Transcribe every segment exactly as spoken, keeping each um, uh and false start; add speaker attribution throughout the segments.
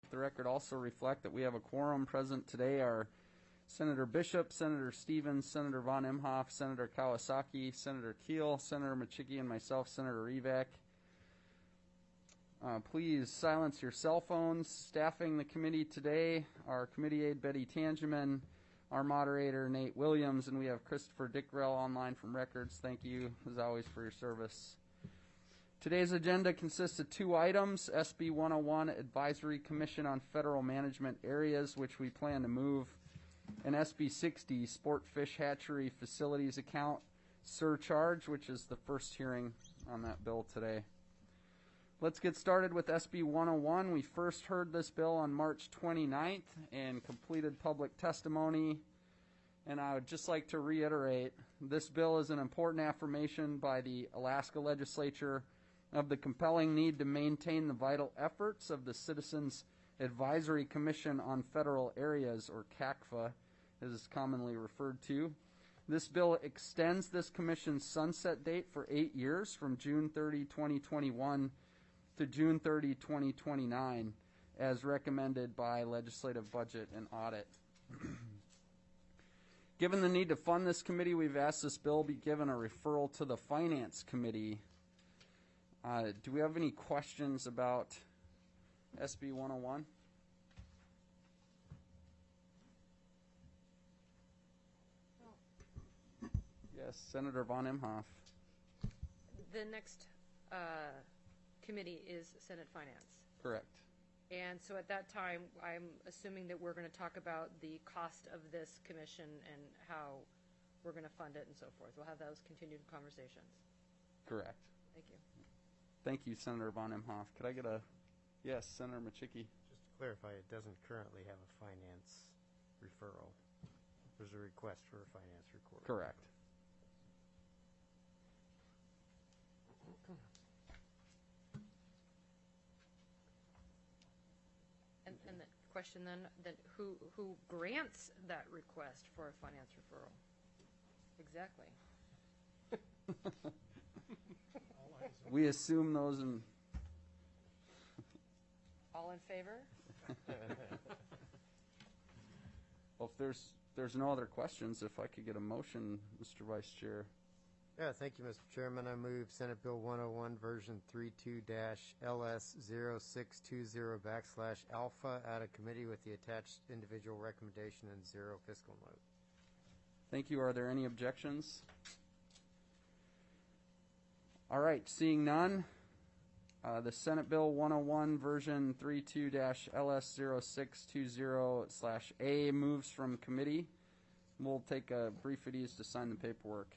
Speaker 1: the record also reflect that we have a quorum present today are Senator Bishop, Senator Stevens, Senator Von Imhoff, Senator Kawasaki, Senator Keel, Senator Machicki, and myself, Senator Revak. Uh, please silence your cell phones. Staffing the committee today are committee aide Betty Tangeman, our moderator Nate Williams, and we have Christopher Dickrell online from Records. Thank you, as always, for your service. Today's agenda consists of two items, S B one oh one, Advisory Commission on Federal Management Areas, which we plan to move, and S B sixty, Sport Fish Hatchery Facilities Account Surcharge, which is the first hearing on that bill today. Let's get started with S B one oh one. We first heard this bill on March twenty-ninth and completed public testimony. And I would just like to reiterate, this bill is an important affirmation by the Alaska Legislature of the compelling need to maintain the vital efforts of the Citizens Advisory Commission on Federal Areas, or C A C F A, as it's commonly referred to. This bill extends this commission's sunset date for eight years from June thirtieth, twenty twenty-one to June thirtieth, twenty twenty-nine, as recommended by Legislative Budget and Audit. Given the need to fund this committee, we've asked this bill be given a referral to the Finance Committee. Uh, do we have any questions about S B one oh one? Yes, Senator Von Imhoff.
Speaker 2: The next uh, committee is Senate Finance.
Speaker 1: Correct.
Speaker 2: And so at that time, I'm assuming that we're going to talk about the cost of this commission and how we're going to fund it and so forth. We'll have those continued conversations.
Speaker 1: Correct.
Speaker 2: Thank you.
Speaker 1: Thank you, Senator Von Imhoff. Could I get a yes, Senator Machicki?
Speaker 3: Just to clarify, it doesn't currently have a finance referral. There's a request for a finance record.
Speaker 1: Correct.
Speaker 2: And, and the question then, then who, who grants that request for a finance referral? Exactly.
Speaker 1: We assume those in.
Speaker 2: All in favor?
Speaker 1: Well, if there's there's no other questions, if I could get a motion, Mister Vice Chair.
Speaker 3: Yeah, thank you, Mister Chairman. I move Senate Bill one oh one, version thirty-two L S zero six two zero backslash alpha out of committee with the attached individual recommendation and zero fiscal note.
Speaker 1: Thank you. Are there any objections? All right, seeing none, uh, the Senate Bill one oh one, version thirty-two L S zero six two zero slash A moves from committee. We'll take a brief at ease to sign the paperwork.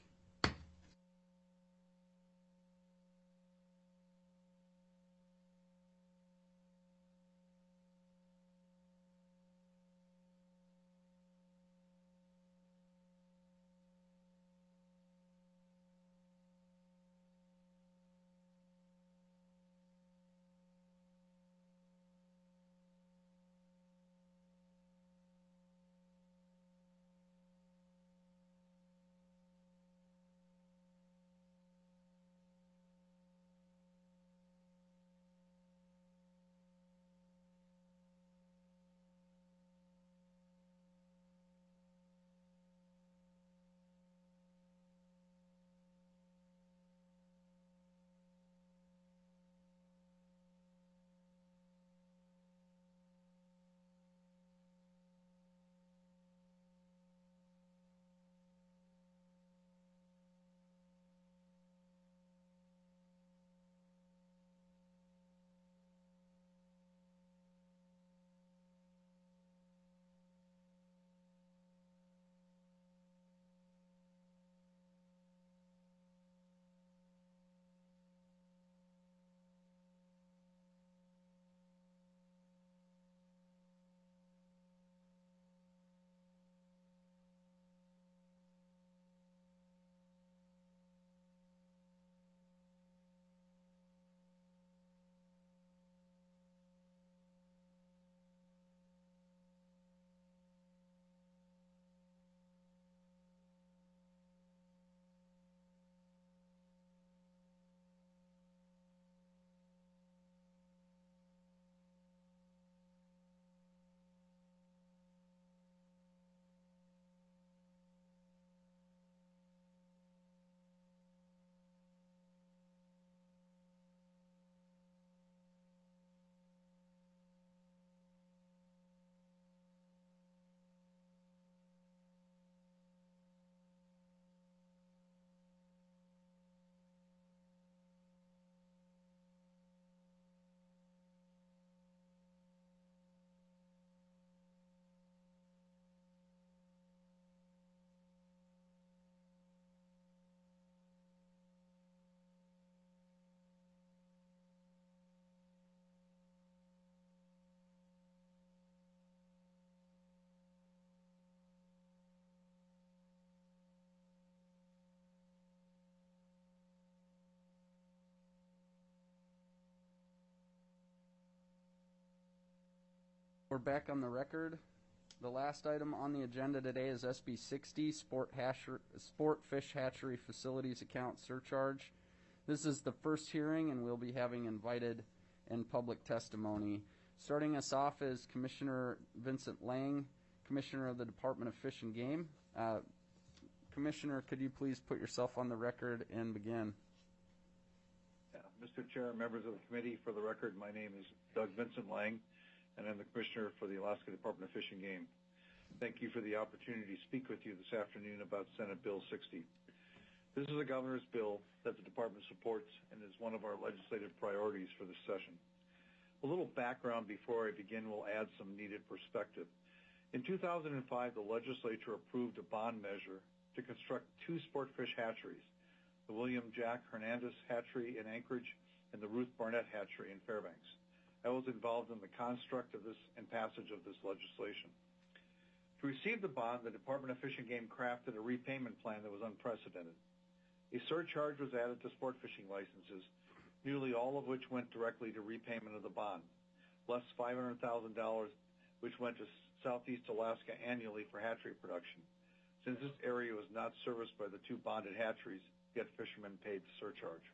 Speaker 1: We're back on the record. The last item on the agenda today is S B sixty, Sport, Hatcher, Sport Fish Hatchery Facilities Account Surcharge. This is the first hearing, and we'll be having invited and public testimony. Starting us off is Commissioner Vincent Lang, Commissioner of the Department of Fish and Game. Uh, Commissioner, could you please put yourself on the record and begin?
Speaker 4: Yeah, Mister Chair, members of the committee, for the record, my name is Doug Vincent Lang, and I'm the Commissioner for the Alaska Department of Fish and Game. Thank you for the opportunity to speak with you this afternoon about Senate Bill sixty. This is a governor's bill that the department supports and is one of our legislative priorities for this session. A little background before I begin will add some needed perspective. In two thousand five, the legislature approved a bond measure to construct two sport fish hatcheries, the William Jack Hernandez Hatchery in Anchorage and the Ruth Barnett Hatchery in Fairbanks. I was involved in the construct of this and passage of this legislation. To receive the bond, the Department of Fish and Game crafted a repayment plan that was unprecedented. A surcharge was added to sport fishing licenses, nearly all of which went directly to repayment of the bond, less five hundred thousand dollars, which went to Southeast Alaska annually for hatchery production. Since this area was not serviced by the two bonded hatcheries, yet fishermen paid the surcharge.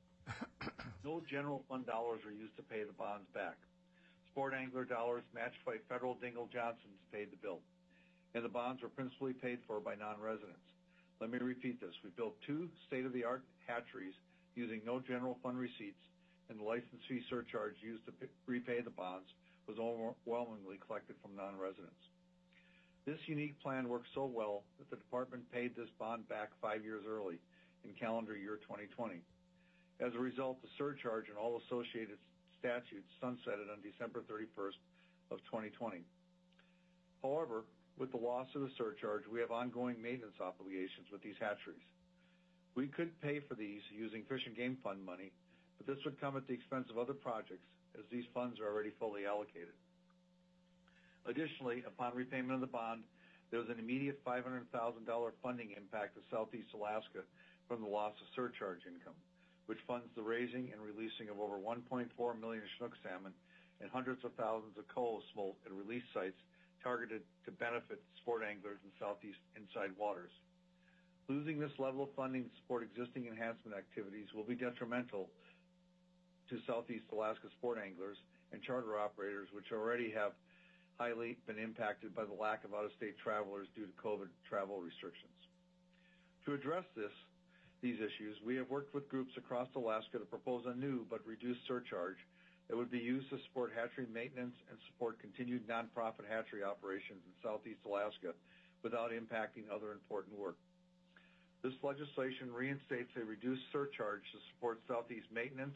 Speaker 4: No general fund dollars were used to pay the bonds back. Sport angler dollars matched by federal Dingle Johnsons paid the bill, and the bonds were principally paid for by non-residents. Let me repeat this. We built two state-of-the-art hatcheries using no general fund receipts, and the license fee surcharge used to repay the bonds was overwhelmingly collected from non-residents. This unique plan worked so well that the department paid this bond back five years early in calendar year twenty twenty. As a result, the surcharge and all associated statutes sunsetted on December thirty-first of twenty twenty. However, with the loss of the surcharge, we have ongoing maintenance obligations with these hatcheries. We could pay for these using Fish and Game Fund money, but this would come at the expense of other projects, as these funds are already fully allocated. Additionally, upon repayment of the bond, there was an immediate five hundred thousand dollars funding impact to Southeast Alaska from the loss of surcharge income, which funds the raising and releasing of over one point four million Chinook salmon and hundreds of thousands of coho smolt at release sites targeted to benefit sport anglers in Southeast inside waters. Losing this level of funding to support existing enhancement activities will be detrimental to Southeast Alaska sport anglers and charter operators, which already have highly been impacted by the lack of out-of-state travelers due to COVID travel restrictions. To address this, these issues, we have worked with groups across Alaska to propose a new but reduced surcharge that would be used to support hatchery maintenance and support continued nonprofit hatchery operations in Southeast Alaska without impacting other important work. This legislation reinstates a reduced surcharge to support Southeast maintenance,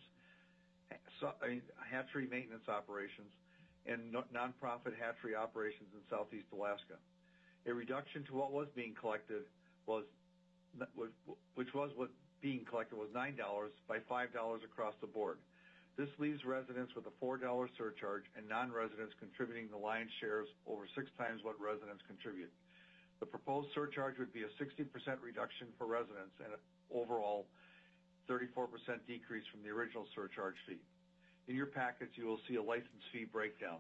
Speaker 4: hatchery maintenance operations, and nonprofit hatchery operations in Southeast Alaska. A reduction to what was being collected was which was what being collected was nine dollars by five dollars across the board. This leaves residents with a four dollars surcharge and non-residents contributing the lion's shares over six times what residents contribute. The proposed surcharge would be a sixty percent reduction for residents and an overall thirty-four percent decrease from the original surcharge fee. In your packets, you will see a license fee breakdown.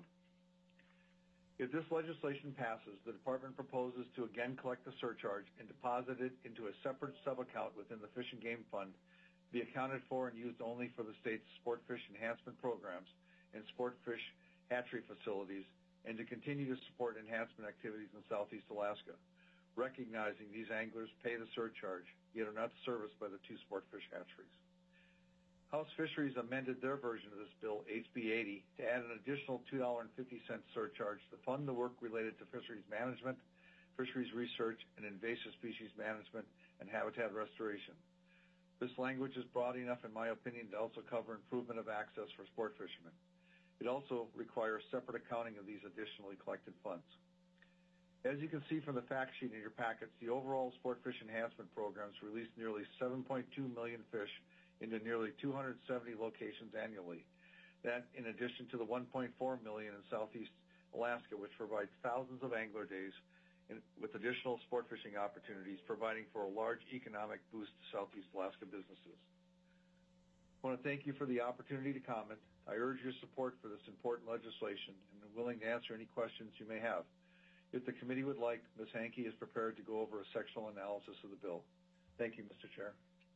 Speaker 4: If this legislation passes, the department proposes to again collect the surcharge and deposit it into a separate sub-account within the Fish and Game Fund, be accounted for and used only for the state's sport fish enhancement programs and sport fish hatchery facilities, and to continue to support enhancement activities in Southeast Alaska, recognizing these anglers pay the surcharge, yet are not serviced by the two sport fish hatcheries. House Fisheries amended their version of this bill, H B eighty, to add an additional two dollars and fifty cents surcharge to fund the work related to fisheries management, fisheries research, and invasive species management and habitat restoration. This language is broad enough, in my opinion, to also cover improvement of access for sport fishermen. It also requires separate accounting of these additionally collected funds. As you can see from the fact sheet in your packets, the overall sport fish enhancement programs release nearly seven point two million fish into nearly two hundred seventy locations annually. That, in addition to the one point four million in Southeast Alaska, which provides thousands of angler days in, with additional sport fishing opportunities, providing for a large economic boost to Southeast Alaska businesses. I want to thank you for the opportunity to comment. I urge your support for this important legislation and am willing to answer any questions you may have. If the committee would like, Miz Hankey is prepared to go over a sectional analysis of the bill. Thank you, Mister Chair.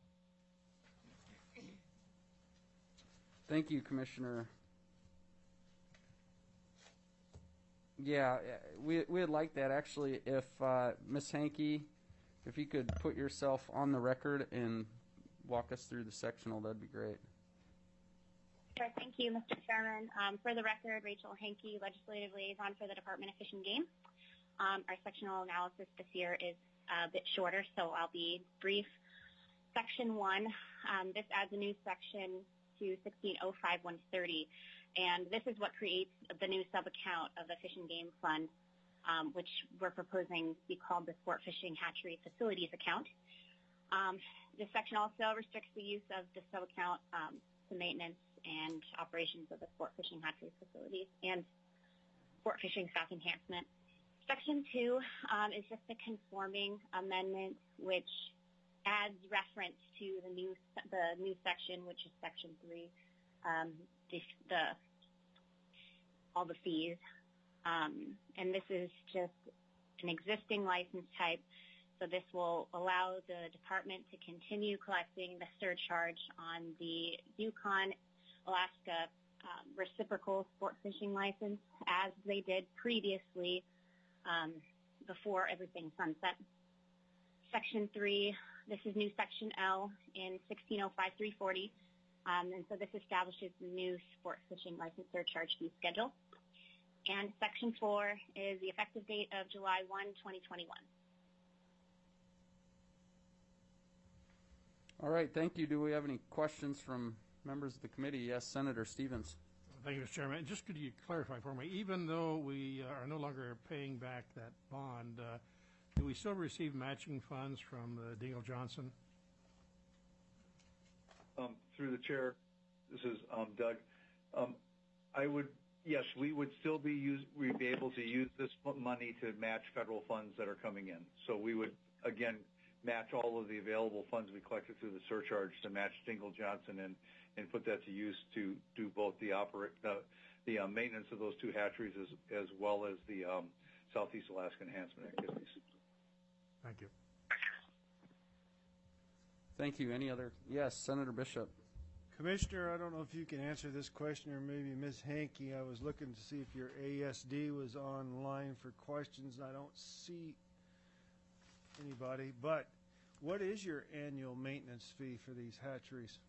Speaker 1: Thank you, Commissioner. Yeah, we we'd like that actually. If uh, Miz Hankey, if you could put yourself on the record and walk us through the sectional, that'd be great.
Speaker 5: Sure. Thank you, Mister Chairman. Um, for the record, Rachel Hankey, Legislative Liaison for the Department of Fish and Game. Um, our sectional analysis this year is a bit shorter, so I'll be brief. Section one, um, this adds a new section to sixteen oh five one thirty, and this is what creates the new sub-account of the Fish and Game Fund, um, which we're proposing be called the Sport Fishing Hatchery Facilities Account. Um, this section also restricts the use of the sub-account um, to maintenance and operations of the sport fishing hatchery facilities and sport fishing stock enhancement. Section two um, is just a conforming amendment which adds reference to the new the new section, which is section three, um, the, the all the fees, um, and this is just an existing license type. So this will allow the department to continue collecting the surcharge on the Yukon, Alaska um, reciprocal sport fishing license as they did previously um, before everything sunset. Section three, this is new Section L in sixteen oh five three forty, um, and so this establishes the new sport fishing license surcharge fee schedule. And Section four is the effective date of July first, twenty twenty-one.
Speaker 1: All right, thank you. Do we have any questions from members of the committee? Yes, Senator Stevens.
Speaker 6: Thank you, Mister Chairman. Just could you clarify for me, even though we are no longer paying back that bond, uh, do we still receive matching funds from uh, Dingell Johnson?
Speaker 4: Um, through the chair, this is um, Doug. Um, I would, yes, we would still be use, we'd be able to use this money to match federal funds that are coming in. So we would, again, match all of the available funds we collected through the surcharge to match Dingell Johnson and, and put that to use to do both the operate, uh, the uh, maintenance of those two hatcheries as, as well as the um, Southeast Alaska enhancement activities.
Speaker 6: Thank you.
Speaker 1: Thank you. Any other? Yes, Senator Bishop.
Speaker 7: Commissioner, I don't know if you can answer this question, or maybe Miz Hankey. I was looking to see if your A S D was online for questions. I don't see anybody, but what is your annual maintenance fee for these hatcheries?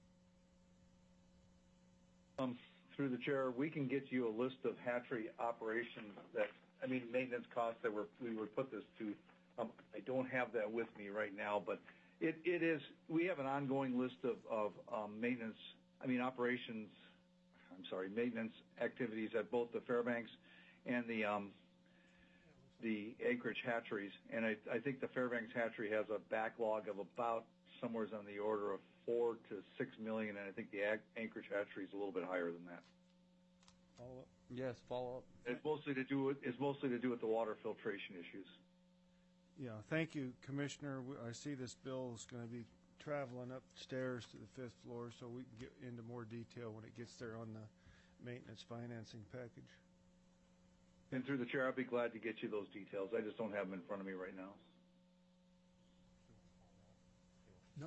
Speaker 4: Um, through the chair, we can get you a list of hatchery operations that, I mean, maintenance costs that we're, we would put this to. Um, I don't have that with me right now, but it, it is, we have an ongoing list of, of um, maintenance, I mean, operations, I'm sorry, maintenance activities at both the Fairbanks and the um, the Anchorage hatcheries. And I, I think the Fairbanks hatchery has a backlog of about somewhere on the order of four to six million, and I think the Ag- Anchorage hatchery is a little bit higher than that.
Speaker 1: Follow up. Yes, follow up.
Speaker 4: It's mostly to do with, it's mostly to do with the water filtration issues.
Speaker 7: Yeah, thank you, Commissioner. We- I see this bill is going to be traveling upstairs to the fifth floor, so we can get into more detail when it gets there on the maintenance financing package.
Speaker 4: And through the chair, I'd be glad to get you those details. I just don't have them in front of me right now.
Speaker 6: No.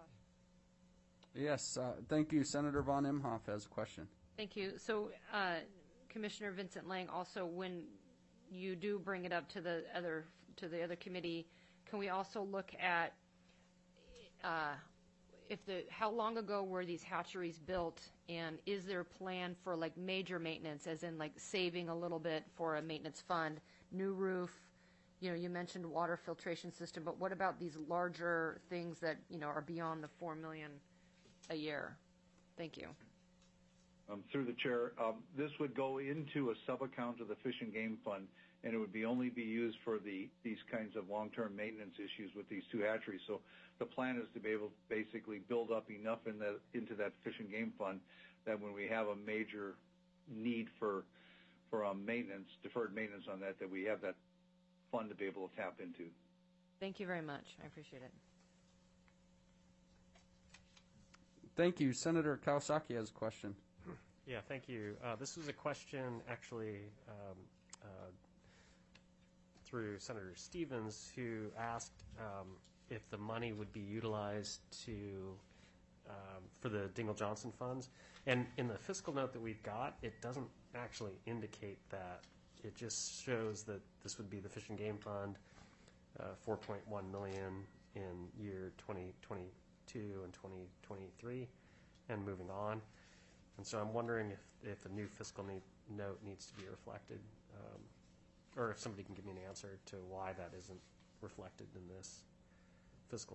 Speaker 1: Yes, uh, thank you. Senator Von Imhoff has a question.
Speaker 2: Thank you. So, uh, Commissioner Vincent Lang, also when you do bring it up to the other to the other committee, can we also look at uh, if the how long ago were these hatcheries built, and is there a plan for like major maintenance, as in like saving a little bit for a maintenance fund, new roof? You know, you mentioned water filtration system, but what about these larger things that you know are beyond the four million a year? Thank you.
Speaker 4: Um, through the chair, um, this would go into a sub-account of the Fish and Game Fund, and it would be only be used for the these kinds of long-term maintenance issues with these two hatcheries. So the plan is to be able to basically build up enough in the, into that Fish and Game Fund that when we have a major need for for um, maintenance, deferred maintenance on that, that we have that fund to be able to tap into.
Speaker 2: Thank you very much. I appreciate it.
Speaker 1: Thank you. Senator Kawasaki has a question.
Speaker 8: Yeah, thank you. Uh, this was a question actually um, uh, through Senator Stevens, who asked um, if the money would be utilized to um, for the Dingle Johnson funds. And in the fiscal note that we've got, it doesn't actually indicate that. It just shows that this would be the Fish and Game Fund, uh, four point one million in year twenty twenty-two and twenty twenty-three, and moving on. And so I'm wondering if, if a new fiscal need, note needs to be reflected, um, or if somebody can give me an answer to why that isn't reflected in this fiscal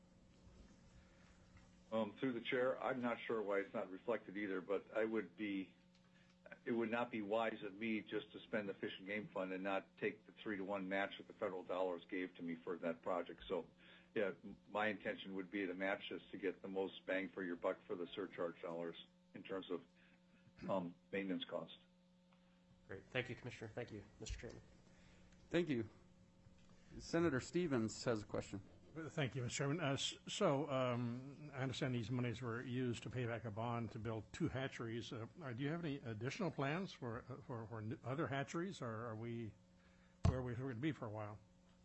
Speaker 8: note.
Speaker 4: Um, through the chair, I'm not sure why it's not reflected either, but I would be, it would not be wise of me just to spend the Fish and Game Fund and not take the three to one match that the federal dollars gave to me for that project. So, yeah, my intention would be to match this to get the most bang for your buck for the surcharge dollars in terms of um, maintenance cost.
Speaker 8: Great. Thank you, Commissioner. Thank you, Mister Chairman.
Speaker 1: Thank you. Senator Stevens has a question.
Speaker 6: Thank you, Mister Chairman. Uh, s- so um, I understand these monies were used to pay back a bond to build two hatcheries. Uh, uh, do you have any additional plans for uh, for, for n- other hatcheries, or are we where are we going to be for a while?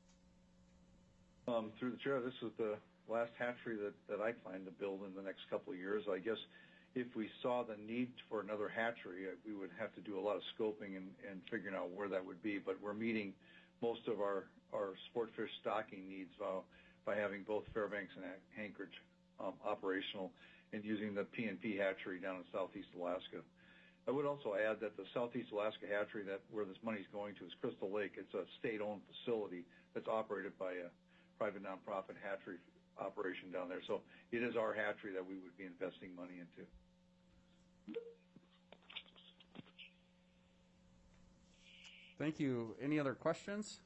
Speaker 4: Um, through the chair, this is the last hatchery that, that I plan to build in the next couple of years. I guess if we saw the need for another hatchery, uh, we would have to do a lot of scoping and, and figuring out where that would be. But we're meeting most of our, our sport fish stocking needs uh, by having both Fairbanks and Anchorage um, operational and using the P and P hatchery down in southeast Alaska. I would also add that the southeast Alaska hatchery, that where this money is going to, is Crystal Lake. It's a state-owned facility that's operated by a private nonprofit hatchery operation down there. So it is our hatchery that we would be investing money into.
Speaker 1: Thank you. Any other questions?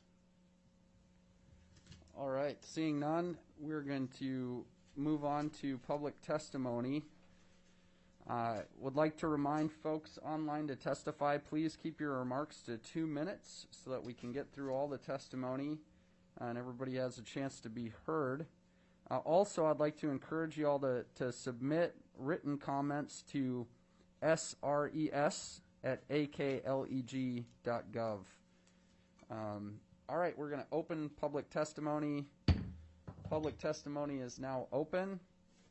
Speaker 1: All right, seeing none, we're going to move on to public testimony. Uh, would like to remind folks online to testify, please keep your remarks to two minutes so that we can get through all the testimony and everybody has a chance to be heard. Uh, also, I'd like to encourage you all to, to submit written comments to S R E S at A K L E G dot gov. Um, all right, we're going to open public testimony. Public testimony is now open.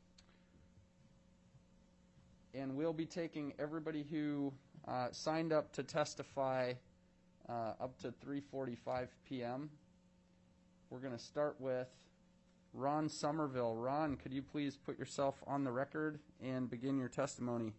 Speaker 1: And we'll be taking everybody who uh, signed up to testify uh, up to three forty-five p.m. We're going to start with Ron Somerville. Ron, could you please put yourself on the record and begin your testimony?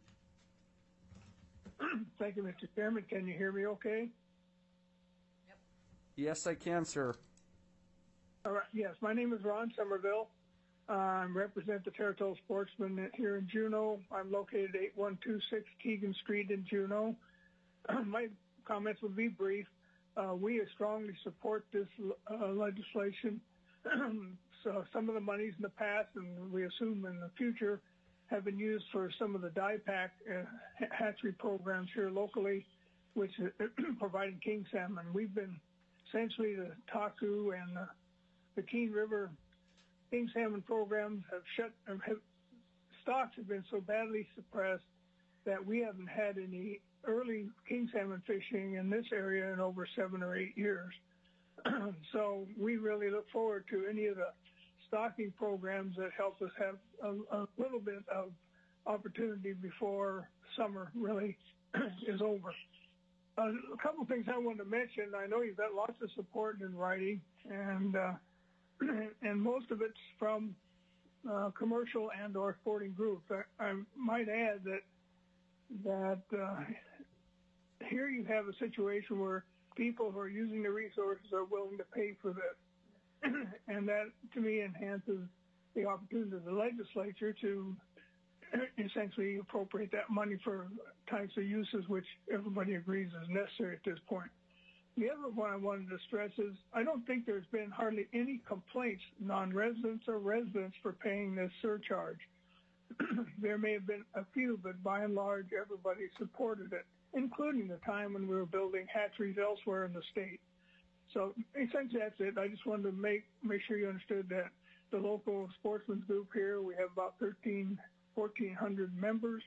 Speaker 9: Thank you, Mister Chairman. Can you hear me okay?
Speaker 2: Yep.
Speaker 1: Yes, I can, sir.
Speaker 9: All right. Yes, my name is Ron Somerville. Uh, I represent the Territorial Sportsmen here in Juneau. I'm located at eight one two six Keegan Street in Juneau. My comments will be brief. Uh, we strongly support this uh, legislation. So some of the monies in the past, and we assume in the future, have been used for some of the D I PAC uh, hatchery programs here locally, which is providing king salmon. We've been essentially the Taku and uh, the Keene River king salmon programs have shut. Have, stocks have been so badly suppressed that we haven't had any early king salmon fishing in this area in over seven or eight years. So we really look forward to any of the stocking programs that help us have a, a little bit of opportunity before summer really is over. Uh, a couple of things I wanted to mention. I know you've got lots of support in writing, and uh, and most of it's from uh, commercial and or sporting groups. I, I might add that that uh, here you have a situation where people who are using the resources are willing to pay for this. And that, to me, enhances the opportunity of the legislature to essentially appropriate that money for types of uses which everybody agrees is necessary at this point. The other one I wanted to stress is I don't think there's been hardly any complaints, non-residents or residents, for paying this surcharge. There may have been a few, but by and large, everybody supported it, including the time when we were building hatcheries elsewhere in the state. So essentially that's it. I just wanted to make make sure you understood that the local sportsman's group here, we have about thirteen, fourteen hundred members,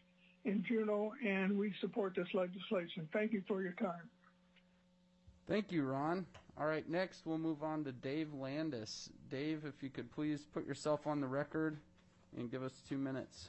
Speaker 9: in Juneau, and we support this legislation. Thank you for your time.
Speaker 1: Thank you, Ron. All right, next we'll move on to Dave Landis. Dave, if you could please put yourself on the record and give us two minutes.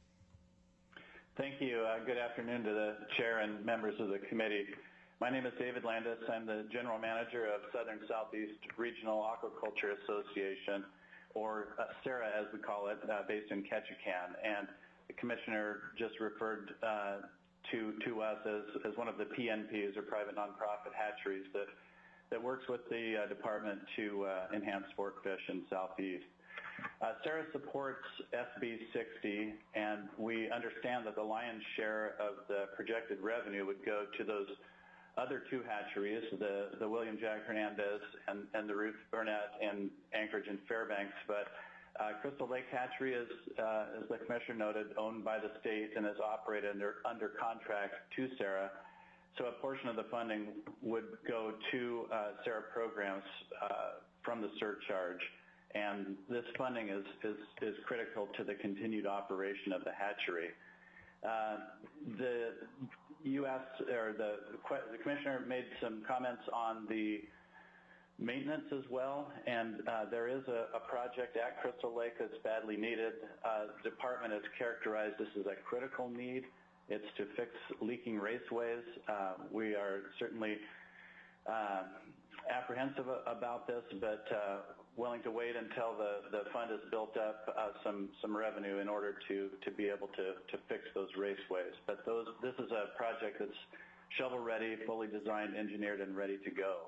Speaker 10: Thank you. Uh, good afternoon to the chair and members of the committee. My name is David Landis. I'm the general manager of Southern Southeast Regional Aquaculture Association, or uh, SARA as we call it, uh, based in Ketchikan. And the commissioner just referred uh, to to us as, as one of the P N Ps, or private nonprofit hatcheries, that that works with the uh, department to uh, enhance sport fish in Southeast. Uh, SARA supports S B sixty, and we understand that the lion's share of the projected revenue would go to those other two hatcheries, the, the William Jack Hernandez and, and the Ruth Burnett in Anchorage and Fairbanks. But uh, Crystal Lake Hatchery is, uh, as the commissioner noted, owned by the state and is operated under, under contract to SARA. So a portion of the funding would go to uh, SARA programs uh, from the surcharge. And this funding is, is, is critical to the continued operation of the hatchery. Uh, the U S or the, the commissioner made some comments on the maintenance as well, and uh, there is a, a project at Crystal Lake that's badly needed. Uh, the department has characterized this as a critical need. It's to fix leaking raceways. Uh, we are certainly uh, apprehensive about this, but uh, willing to wait until the, the fund has built up uh, some, some revenue in order to, to be able to, to fix those raceways. But those, this is a project that's shovel-ready, fully designed, engineered, and ready to go.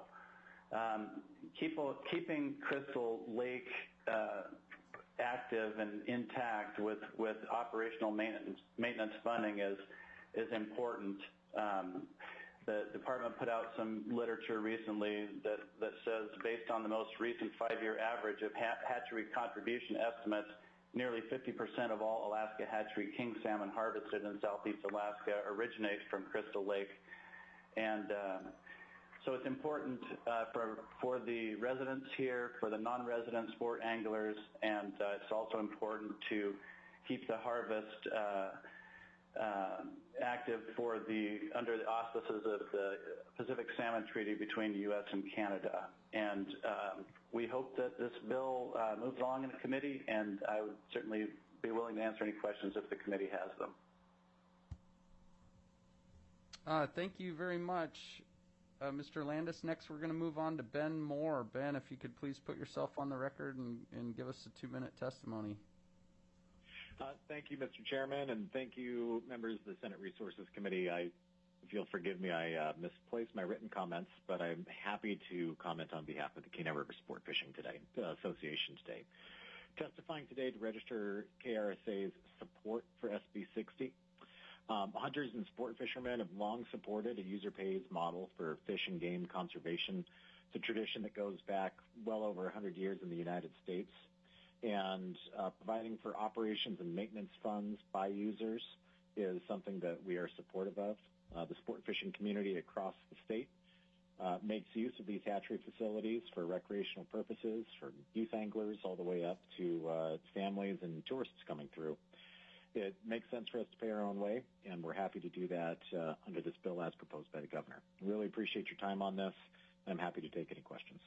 Speaker 10: Um, keep, keeping Crystal Lake uh, active and intact with, with operational maintenance, maintenance funding is, is important. Um, The department put out some literature recently that, that says, based on the most recent five-year average of hatchery contribution estimates, nearly fifty percent of all Alaska hatchery king salmon harvested in southeast Alaska originate from Crystal Lake. And uh, so it's important uh, for, for the residents here, for the non-resident sport anglers, and uh, it's also important to keep the harvest uh, Uh, active for the under the auspices of the Pacific Salmon Treaty between the U S and Canada. And um, we hope that this bill uh, moves along in the committee, and I would certainly be willing to answer any questions if the committee has them.
Speaker 1: Uh, thank you very much, uh, Mister Landis. Next, we're going to move on to Ben Moore. Ben, if you could please put yourself on the record and, and give us a two-minute testimony.
Speaker 11: Uh, thank you, Mister Chairman, and thank you, members of the Senate Resources Committee. I, if you'll forgive me, I uh, misplaced my written comments, but I'm happy to comment on behalf of the Kenai River Sport Fishing today, uh, Association today. Testifying today to register K R S A's support for S B sixty. Um, hunters and sport fishermen have long supported a user-pays model for fish and game conservation. It's a tradition that goes back well over one hundred years in the United States. And uh, providing for operations and maintenance funds by users is something that we are supportive of. Uh, the sport fishing community across the state uh, makes use of these hatchery facilities for recreational purposes, for youth anglers all the way up to uh, families and tourists coming through. It makes sense for us to pay our own way, and we're happy to do that uh, under this bill as proposed by the governor. Really appreciate your time on this, and I'm happy to take any questions.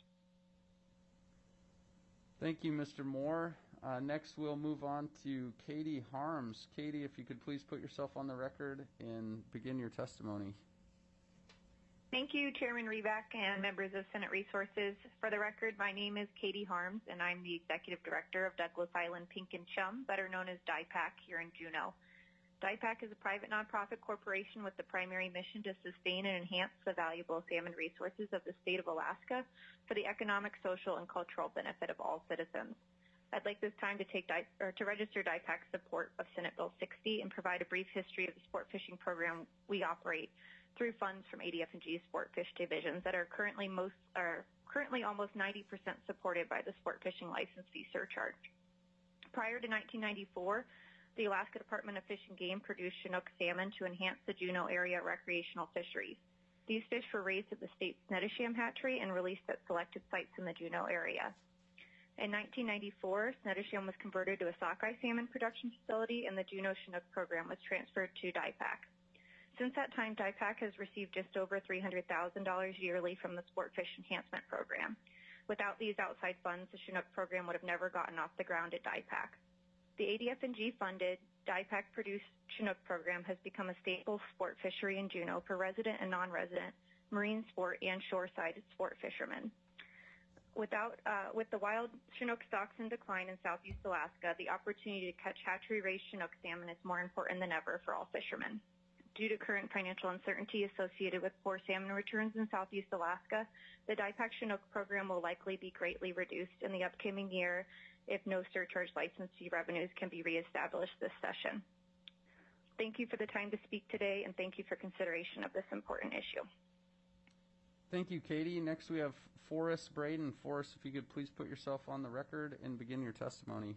Speaker 1: Thank you, Mister Moore. Uh, next, we'll move on to Katie Harms. Katie, if you could please put yourself on the record and begin your testimony.
Speaker 12: Thank you, Chairman Reback and members of Senate Resources. For the record, my name is Katie Harms, and I'm the Executive Director of Douglas Island Pink and Chum, better known as D I PAC, here in Juneau. D I PAC is a private nonprofit corporation with the primary mission to sustain and enhance the valuable salmon resources of the state of Alaska for the economic, social, and cultural benefit of all citizens. I'd like this time to take or to register D I PAC's support of Senate Bill sixty and provide a brief history of the sport fishing program we operate through funds from A D F and G sport fish divisions that are currently most are currently almost ninety percent supported by the sport fishing license fee surcharge. Prior to nineteen ninety-four, the Alaska Department of Fish and Game produced Chinook salmon to enhance the Juneau area recreational fisheries. These fish were raised at the state's Netisham hatchery and released at selected sites in the Juneau area. In nineteen ninety-four, Snettisham was converted to a sockeye salmon production facility, and the Juneau Chinook program was transferred to D I P A C. Since that time, D I P A C has received just over three hundred thousand dollars yearly from the Sport Fish Enhancement Program. Without these outside funds, the Chinook program would have never gotten off the ground at D I P A C. The A D F N G-funded D I P A C-produced Chinook program has become a staple sport fishery in Juneau for resident and non-resident marine sport and shoreside sport fishermen. Without, uh, with the wild Chinook stocks in decline in southeast Alaska, the opportunity to catch hatchery-raised Chinook salmon is more important than ever for all fishermen. Due to current financial uncertainty associated with poor salmon returns in southeast Alaska, the D I P A C Chinook program will likely be greatly reduced in the upcoming year if no surcharge license fee revenues can be reestablished this session. Thank you for the time to speak today, and thank you for consideration of this important issue.
Speaker 1: Thank you, Katie. Next we have Forrest Braden. Forrest, if you could please put yourself on the record and begin your testimony.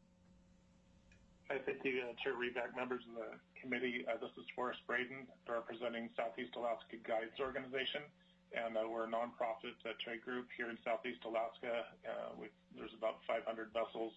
Speaker 13: Hi, thank you, uh, Chair Reback, members of the committee. Uh, this is Forrest Braden, representing Southeast Alaska Guides Organization, and uh, we're a nonprofit uh, trade group here in Southeast Alaska. Uh, with, there's about five hundred vessels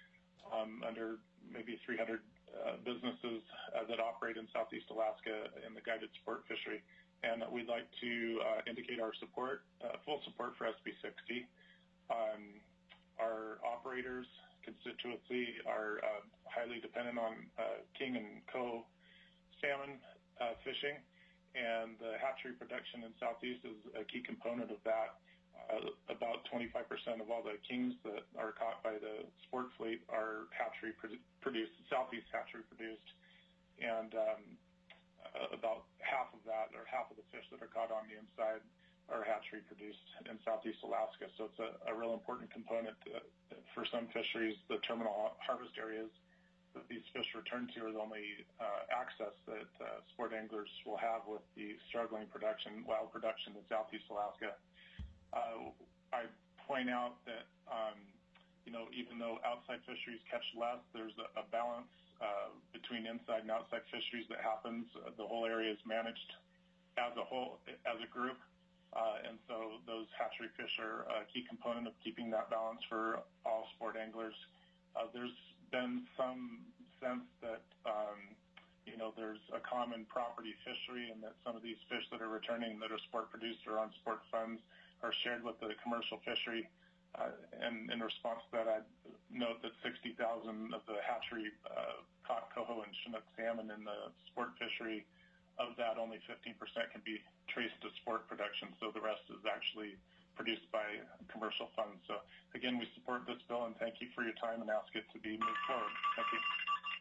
Speaker 13: um, under maybe three hundred uh, businesses uh, that operate in Southeast Alaska in the guided sport fishery. And we'd like to uh, indicate our support, uh, full support for S B sixty. Um, our operators, constituency, are uh, highly dependent on uh, king and coho salmon uh, fishing, and the hatchery production in Southeast is a key component of that. Uh, about twenty-five percent of all the kings that are caught by the sport fleet are hatchery produ- produced, Southeast hatchery produced, and um, Uh, about half of that, or half of the fish that are caught on the inside, are hatchery produced in Southeast Alaska. So it's a, a real important component uh, for some fisheries. The terminal harvest areas that these fish return to are the only uh, access that uh, sport anglers will have with the struggling production, wild production in Southeast Alaska. Uh, I point out that, um, you know, even though outside fisheries catch less, there's a, a balance Uh, between inside and outside fisheries that happens. Uh, the whole area is managed as a whole, as a group, uh, and so those hatchery fish are a key component of keeping that balance for all sport anglers. Uh, there's been some sense that, um, you know, there's a common property fishery, and that some of these fish that are returning that are sport produced or on sport funds are shared with the commercial fishery. Uh, and in response to that, I'd note that sixty thousand of the hatchery uh, caught coho and Chinook salmon in the sport fishery. Of that, only fifteen percent can be traced to sport production, so the rest is actually produced by commercial funds. So, again, we support this bill, and thank you for your time, and ask it to be moved forward. Thank you.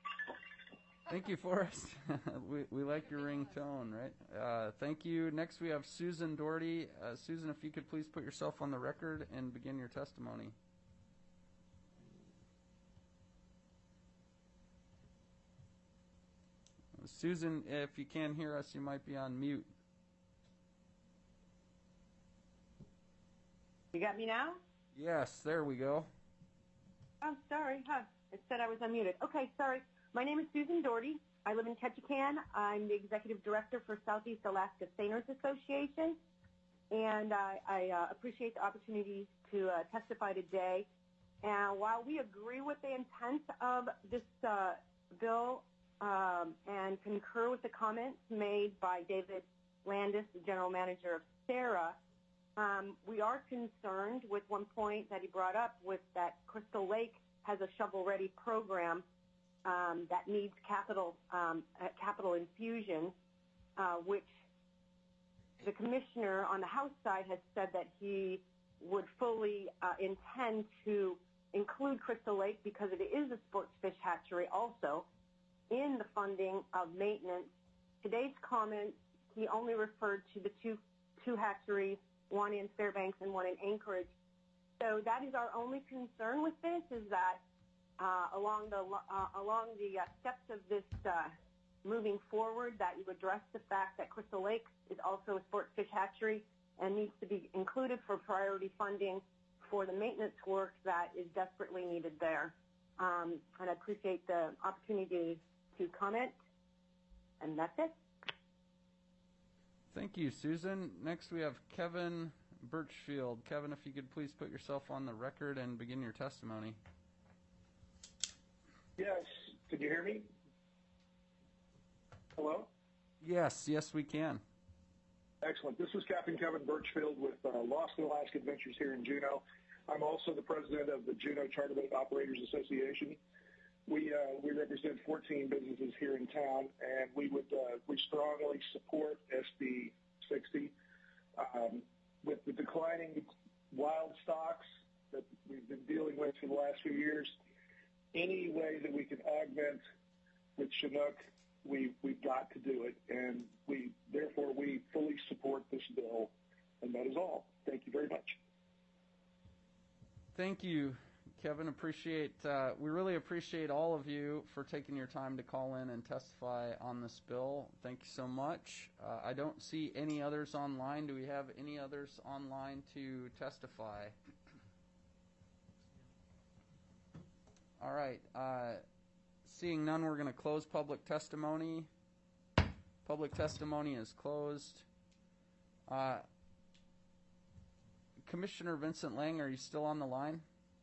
Speaker 1: Thank you, Forrest. we, we like your ringtone, right? Uh, thank you. Next, we have Susan Doherty. Uh, Susan, if you could please put yourself on the record and begin your testimony. Susan, if you can't hear us, you might be on mute.
Speaker 14: You got me now?
Speaker 1: Yes, there we go.
Speaker 14: Oh, sorry. Huh. It said I was unmuted. Okay, sorry. My name is Susan Doherty. I live in Ketchikan. I'm the Executive Director for Southeast Alaska Seiners Association, and I, I uh, appreciate the opportunity to uh, testify today. And while we agree with the intent of this uh, bill um, and concur with the comments made by David Landis, the General Manager of SARA, um, we are concerned with one point that he brought up, with that Crystal Lake has a shovel-ready program Um, that needs capital um, uh, capital infusion, uh, which the commissioner on the House side has said that he would fully uh, intend to include Crystal Lake, because it is a sports fish hatchery also, in the funding of maintenance. Today's comment, he only referred to the two two hatcheries, one in Fairbanks and one in Anchorage. So that is our only concern with this, is that Uh, along the uh, along the uh, steps of this uh, moving forward, that you address the fact that Crystal Lake is also a sports fish hatchery and needs to be included for priority funding for the maintenance work that is desperately needed there. Um, and I appreciate the opportunity to comment. And that's it.
Speaker 1: Thank you, Susan. Next, we have Kevin Birchfield. Kevin, if you could please put yourself on the record and begin your testimony.
Speaker 13: Yes. Can you hear me? Hello?
Speaker 1: Yes, yes, we can.
Speaker 13: Excellent. This is Captain Kevin Birchfield with uh, Lost in Alaska Adventures here in Juneau. I'm also the president of the Juneau Charter Boat Operators Association. We uh, we represent fourteen businesses here in town, and we would uh, we strongly support S B sixty. Um, with the declining wild stocks that we've been dealing with for the last few years, any way that we can augment with Chinook, we we've got to do it, and we therefore we fully support this bill, and that is all. Thank you very much.
Speaker 1: Thank you, Kevin. Appreciate uh, we really appreciate all of you for taking your time to call in and testify on this bill. Thank you so much. Uh, I don't see any others online. Do we have any others online to testify? All right. Uh, seeing none, we're going to close public testimony. Public testimony is closed. Uh, Commissioner Vincent Lang, are you still on the line?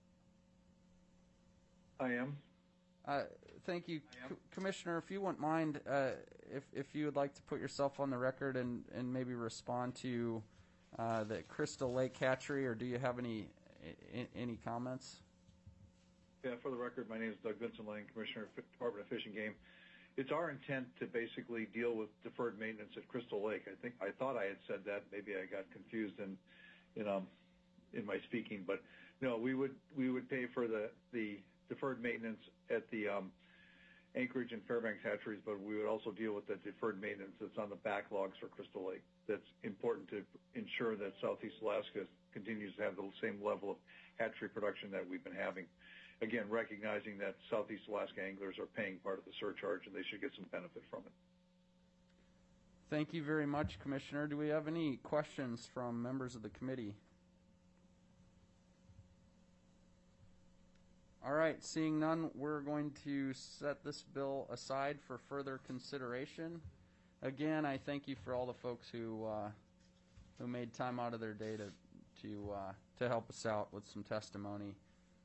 Speaker 4: I am.
Speaker 1: Uh, thank you, Co- Commissioner. If you wouldn't mind, uh, if if you would like to put yourself on the record and, and maybe respond to uh, the Crystal Lake hatchery, or do you have any I- any comments?
Speaker 4: Yeah, for the record, my name is Doug Vincent Lang, Commissioner of Department of Fish and Game. It's our intent to basically deal with deferred maintenance at Crystal Lake. I think I thought I had said that. Maybe I got confused in in um in my speaking, but no, we would we would pay for the the deferred maintenance at the um, Anchorage and Fairbanks hatcheries, but we would also deal with the deferred maintenance that's on the backlogs for Crystal Lake. That's important to ensure that Southeast Alaska continues to have the same level of hatchery production that we've been having. Again, recognizing that Southeast Alaska anglers are paying part of the surcharge and they should get some benefit from it.
Speaker 1: Thank you very much, Commissioner. Do we have any questions from members of the committee? All right, seeing none, we're going to set this bill aside for further consideration. Again, I thank you for all the folks who uh, who made time out of their day to to uh, to help us out with some testimony.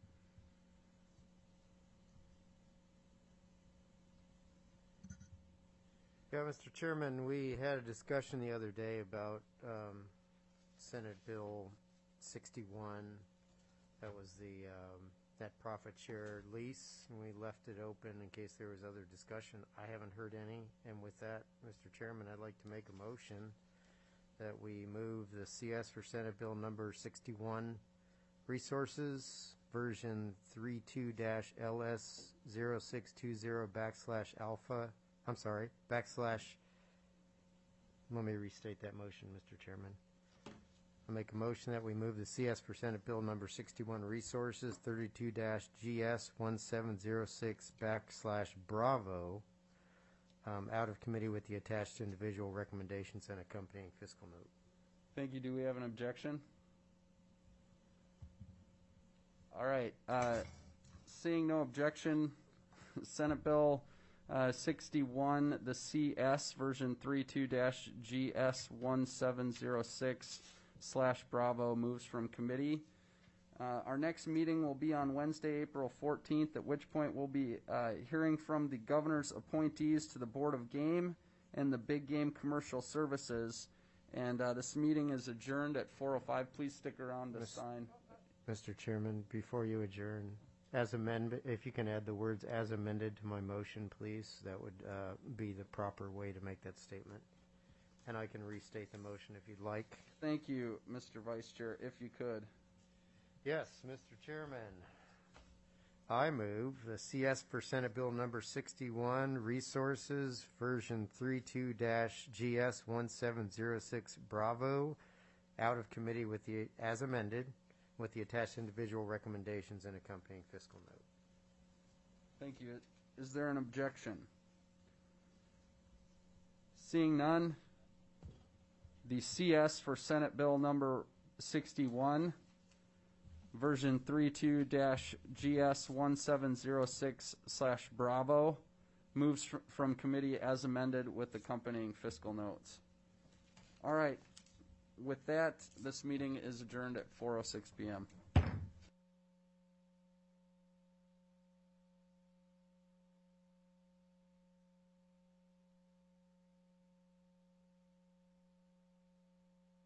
Speaker 3: Yeah, Mister Chairman, we had a discussion the other day about um, Senate Bill sixty-one. That was the um, net profit share lease, and we left it open in case there was other discussion. I haven't heard any, and with that, Mister Chairman, I'd like to make a motion that we move the C S for Senate Bill number sixty-one resources version thirty-two L S zero six two zero backslash alpha. I'm sorry, backslash. Let me restate that motion, Mister Chairman. I make a motion that we move the C S for Senate Bill number sixty-one resources thirty-two G S one seven zero six backslash Bravo um, out of committee with the attached individual recommendations and accompanying fiscal note.
Speaker 1: Thank you. Do we have an objection? All right. Uh, seeing no objection, Senate Bill uh, sixty-one, the C S version thirty-two G S one seven zero six slash Bravo moves from committee. Uh, our next meeting will be on Wednesday, April fourteenth, at which point we'll be uh, hearing from the governor's appointees to the Board of Game and the Big Game Commercial Services. And uh, this meeting is adjourned at four oh five. Please stick around to
Speaker 3: Miz
Speaker 1: sign.
Speaker 3: Mister Chairman, before you adjourn, as amended, if you can add the words "as amended" to my motion, please, that would uh, be the proper way to make that statement. And I can restate the motion if you'd like.
Speaker 1: Thank you, Mister Vice Chair, if you could.
Speaker 3: Yes, Mister Chairman. I move the C S for Senate Bill number sixty-one, Resources, version thirty-two G S one seven zero six Bravo, out of committee with the, as amended, with the attached individual recommendations and accompanying fiscal note.
Speaker 1: Thank you. Is there an objection? Seeing none, the C S for Senate Bill number sixty-one, version thirty-two G S one seven zero six slash Bravo, moves fr from committee as amended with accompanying fiscal notes. All right. with that, this meeting is adjourned at four oh six p m